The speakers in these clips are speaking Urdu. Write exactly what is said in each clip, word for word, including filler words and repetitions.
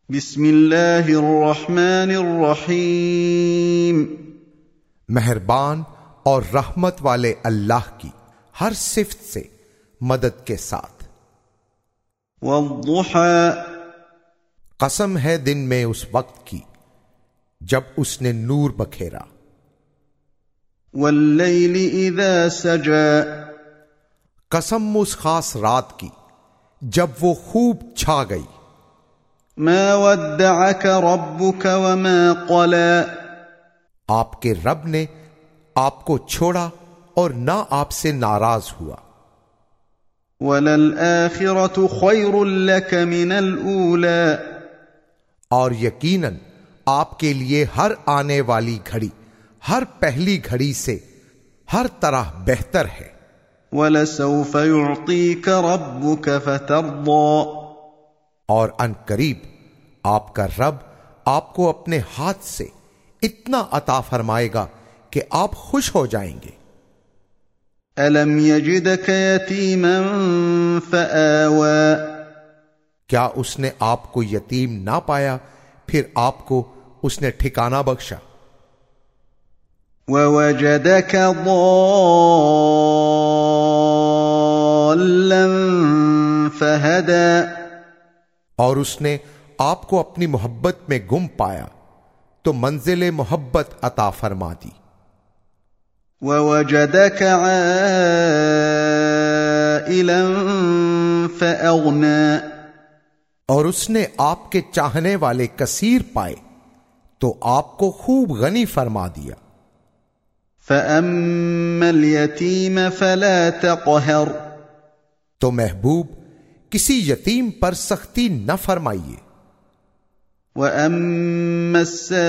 بسم اللہ الرحمن الرحیم، مہربان اور رحمت والے اللہ کی ہر صفت سے مدد کے ساتھ۔ والضحى، قسم ہے دن میں اس وقت کی جب اس نے نور بکھیرا۔ واللیل اذا سجى، قسم اس خاص رات کی جب وہ خوب چھا گئی۔ ما ودعك ربك وما قلى، آپ کے رب نے آپ کو چھوڑا اور نہ آپ سے ناراض ہوا۔ وللآخرة خير لك من الأولى، اور یقیناً آپ کے لیے ہر آنے والی گھڑی ہر پہلی گھڑی سے ہر طرح بہتر ہے۔ ولسوف يعطيك ربك فترضى، اور ان قریب آپ کا رب آپ کو اپنے ہاتھ سے اتنا عطا فرمائے گا کہ آپ خوش ہو جائیں گے۔ ألم يجدك يتيما فآوى، کیا اس نے آپ کو یتیم نہ پایا پھر آپ کو اس نے ٹھکانہ بخشا۔ ووجدك ضالا فهدى، اور اس نے آپ کو اپنی محبت میں گم پایا تو منزل محبت عطا فرما دی۔ ووجدك عائلا فأغنى، اور اس نے آپ کے چاہنے والے کثیر پائے تو آپ کو خوب غنی فرما دیا۔ فأما اليتيم فلا تقهر، تو محبوب کسی یتیم پر سختی نہ فرمائیے۔ وأما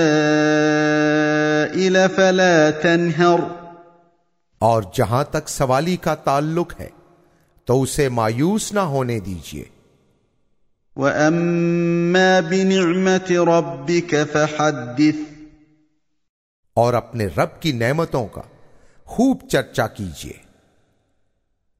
السائل فلا تنهر، اور جہاں تک سوالی کا تعلق ہے تو اسے مایوس نہ ہونے دیجیے۔ وأما بنعمة ربك فحدث، اور اپنے رب کی نعمتوں کا خوب چرچا کیجیے۔